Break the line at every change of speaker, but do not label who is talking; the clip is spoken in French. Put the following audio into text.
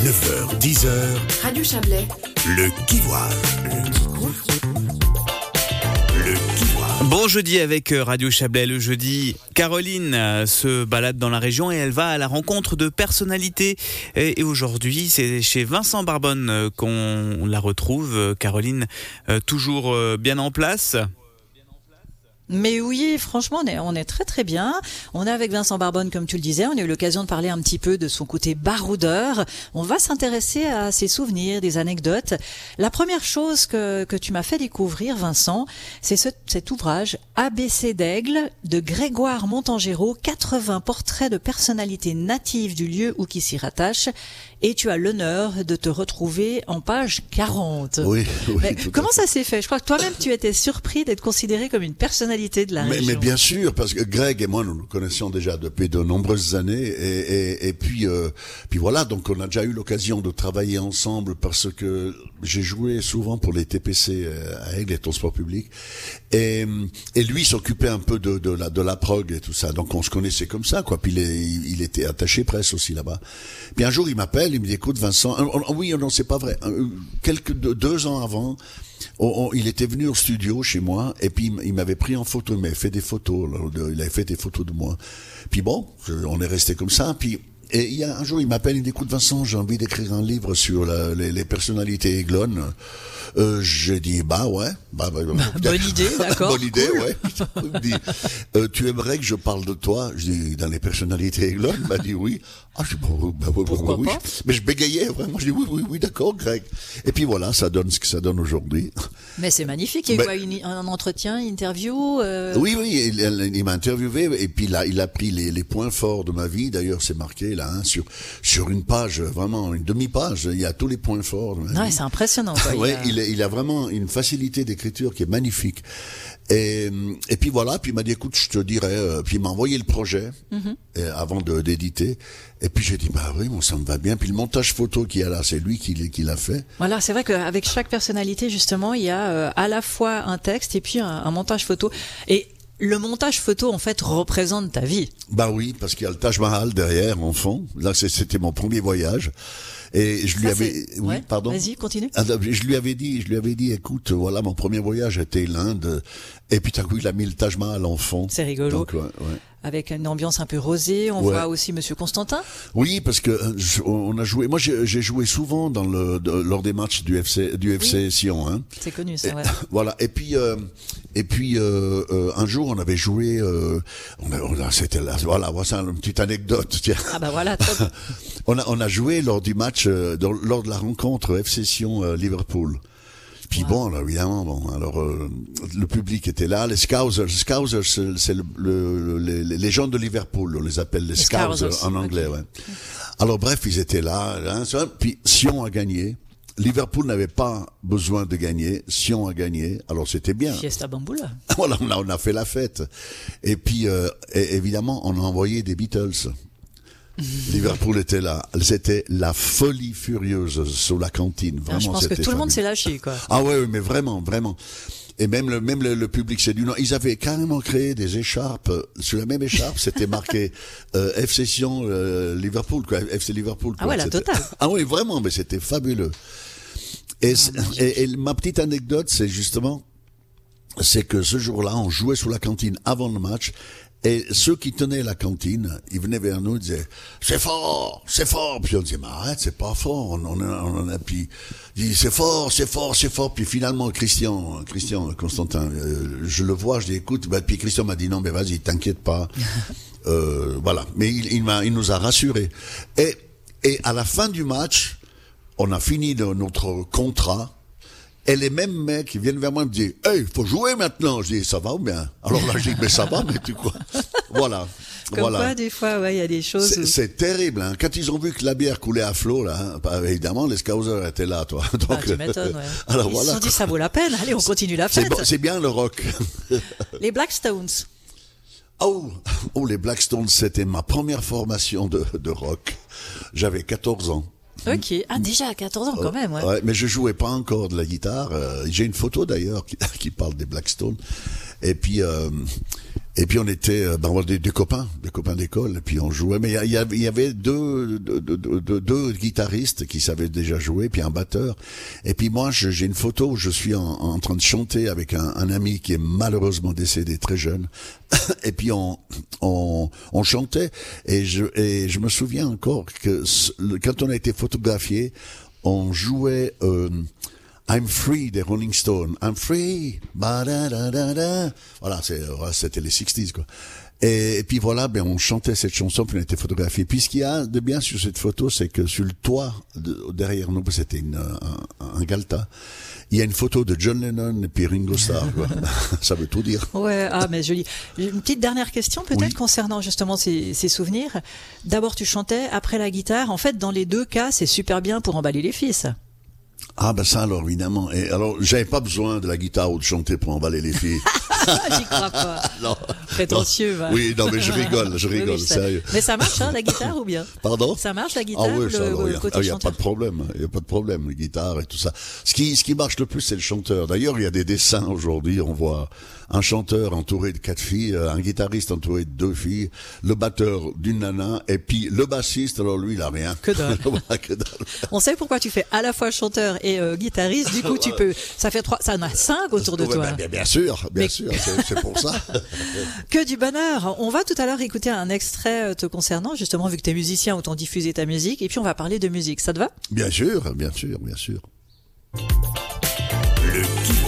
9h, 10h,
Radio Chablais.
le Kivoire. Le Kivoire.
Bon jeudi avec Radio Chablais. Le jeudi, Caroline se balade dans la région et elle va à la rencontre de personnalités. Et aujourd'hui, c'est chez Vincent Barbonne qu'on la retrouve. Caroline, toujours bien en place ?
Mais oui, franchement, on est très très bien. On est avec Vincent Barbonne, comme tu le disais. On a eu l'occasion de parler un petit peu de son côté baroudeur. On va s'intéresser à ses souvenirs, des anecdotes. La première chose que tu m'as fait découvrir, Vincent, c'est cet ouvrage ABC d'Aigle de Grégoire Montangero, 80 portraits de personnalités natives du lieu ou qui s'y rattachent. Et tu as l'honneur de te retrouver en page 40.
Oui,
Mais comment ça s'est fait ? Je crois que toi-même, tu étais surpris d'être considéré comme une personnalité de la région.
Mais bien sûr, parce que Greg et moi, nous nous connaissions déjà depuis de nombreuses années. Et puis voilà, donc on a déjà eu l'occasion de travailler ensemble parce que j'ai joué souvent pour les TPC à Aigle, les transports publics. Et lui s'occupait un peu de la prog et tout ça. Donc on se connaissait comme ça, quoi. Puis il était attaché presse aussi là-bas. Puis un jour, il m'appelle. Il me dit, écoute Vincent, oui, non, c'est pas vrai. 2 ans avant, il était venu au studio chez moi et puis il m'avait pris en photo, il m'avait fait des photos, il avait fait des photos de moi. Puis bon, on est resté comme ça. Puis et il y a un jour, il m'appelle, il me dit, écoute Vincent, j'ai envie d'écrire un livre sur les personnalités aiglonnes. J'ai dit, ouais.
Bonne idée, d'accord.
Bonne idée, ouais. Il me dit, tu aimerais que je parle de toi? Je dis, dans les personnalités aiglonnes? Il m'a dit oui. Ah, je dis,
pourquoi
oui.
pas?
Mais je bégayais, vraiment. Je dis, oui, d'accord, Greg. Et puis voilà, ça donne ce que ça donne aujourd'hui.
Mais c'est magnifique. Il y a eu un entretien, une interview.
Oui, il m'a interviewé et puis là, il a pris les points forts de ma vie. D'ailleurs, c'est marqué là, sur une page, vraiment une demi-page. Il y a tous les points forts de ma vie.
Ouais, c'est impressionnant, quoi.
Ouais, il a vraiment une facilité d'écriture qui est magnifique. Et puis voilà, puis il m'a dit, écoute, je te dirai, puis il m'a envoyé le projet, avant d'éditer. Et puis j'ai dit, oui, bon, ça me va bien. Puis le montage photo qu'il y a là, c'est lui qui l'a fait.
Voilà, c'est vrai qu'avec chaque personnalité, justement, il y a à la fois un texte et puis un montage photo. Et le montage photo, en fait, représente ta vie.
Oui, parce qu'il y a le Taj Mahal derrière, en fond. Là, c'était mon premier voyage. Et je lui avais, oui, pardon.
Vas-y, continue.
Je lui avais dit, écoute, voilà, mon premier voyage était l'Inde. Et puis, tout à coup, il a mis le Taj Mahal en fond.
C'est rigolo.
Donc, ouais.
Avec une ambiance un peu rosée, on voit aussi Monsieur Constantin.
Oui, parce que on a joué. Moi, j'ai joué souvent lors des matchs du FC Sion. Hein.
C'est connu, ça. Ouais.
Voilà. Et puis un jour, on avait joué. C'était là. Voilà, c'est une petite anecdote. Tiens.
Ah voilà. Top.
on a joué lors du match, lors de la rencontre FC Sion Liverpool. Puis bon, alors, évidemment, alors le public était là, les Scousers, c'est les gens de Liverpool, on les appelle les Scousers en anglais, okay. Ouais. Alors bref, ils étaient là, puis Sion a gagné. Liverpool n'avait pas besoin de gagner, Sion a gagné, alors c'était bien.
Fiesta Bamboula.
Voilà, on a fait la fête. Et puis évidemment, on a envoyé des Beatles. Liverpool était là. C'était la folie furieuse sous la cantine. Vraiment,
je pense que tout le monde s'est lâché, quoi.
Ah ouais, mais vraiment. Et même le public, c'est du nom. Ils avaient carrément créé des écharpes. Sur la même écharpe, c'était marqué FC Sion Liverpool, quoi. FC Liverpool. Quoi.
Ah ouais, la totale.
Ah oui, vraiment, mais c'était fabuleux. Et ma petite anecdote, c'est que ce jour-là, on jouait sous la cantine avant le match. Et ceux qui tenaient la cantine, ils venaient vers nous, ils disaient, c'est fort. Puis on disait, mais arrête, c'est pas fort. On a, puis, il dit, c'est fort. Puis finalement, Christian Constantin, je le vois, je dis, écoute, puis Christian m'a dit, non, mais vas-y, t'inquiète pas. Voilà. Mais il nous a rassurés. Et à la fin du match, on a fini notre contrat. Et les mêmes mecs qui viennent vers moi me disent, hey, faut jouer maintenant. Je dis, ça va ou bien? Alors là, je dis, mais ça va, mais tu quoi? Voilà.
Quoi, des fois, il y a des choses.
C'est terrible, hein. Quand ils ont vu que la bière coulait à flot, là, évidemment, les Scousers étaient là, toi. Donc,
tu m'étonnes, ouais.
Alors
ils se sont dit, ça vaut la peine. Allez, on continue la fête.
C'est bien le rock.
Les Black Stones.
Oh, les Black Stones, c'était ma première formation de rock. J'avais 14 ans.
Ok, déjà à 14 ans quand même, ouais.
Ouais, mais je jouais pas encore de la guitare. J'ai une photo d'ailleurs qui parle des Black Stones. Et puis on était des copains d'école, et puis on jouait. Mais il y avait deux guitaristes qui savaient déjà jouer, puis un batteur. Et puis moi, j'ai une photo où je suis en train de chanter avec un ami qui est malheureusement décédé très jeune. Et puis on chantait, et je me souviens encore que quand on a été photographié, on jouait I'm Free des Rolling Stones. I'm free. Voilà, c'était les 60s, quoi. Et puis voilà, on chantait cette chanson, puis on était photographié. Puis ce qu'il y a de bien sur cette photo, c'est que sur le toit, derrière nous, c'était un Galta, il y a une photo de John Lennon et puis Ringo Starr, quoi. Ça veut tout dire.
Ouais, mais joli. Une petite dernière question, peut-être, concernant justement ces souvenirs. D'abord, tu chantais, après la guitare. En fait, dans les deux cas, c'est super bien pour emballer les fils.
Ah ça alors évidemment. Et alors j'avais pas besoin de la guitare ou de chanter pour emballer les filles.
J'y crois pas.
Non.
Prétentieux.
Non. Oui, non mais je rigole,
oui,
sérieux.
Mais ça marche la guitare ou bien?
Pardon?
Ça marche la guitare
oui,
le côté
il y a
chanteur?
pas de problème, la guitare et tout ça. Ce qui marche le plus, c'est le chanteur. D'ailleurs, il y a des dessins aujourd'hui, on voit un chanteur entouré de 4 filles, un guitariste entouré de 2 filles, le batteur d'une nana, et puis le bassiste, alors lui, il a rien.
Que dalle.
Que dalle.
On sait pourquoi tu fais à la fois chanteur et guitariste, du coup ça en a 5 autour de toi.
Bien sûr, c'est pour ça.
Que du bonheur. On va tout à l'heure écouter un extrait te concernant, justement, vu que tu es musicien, autant diffuser ta musique, et puis on va parler de musique. Ça te va?
Bien sûr.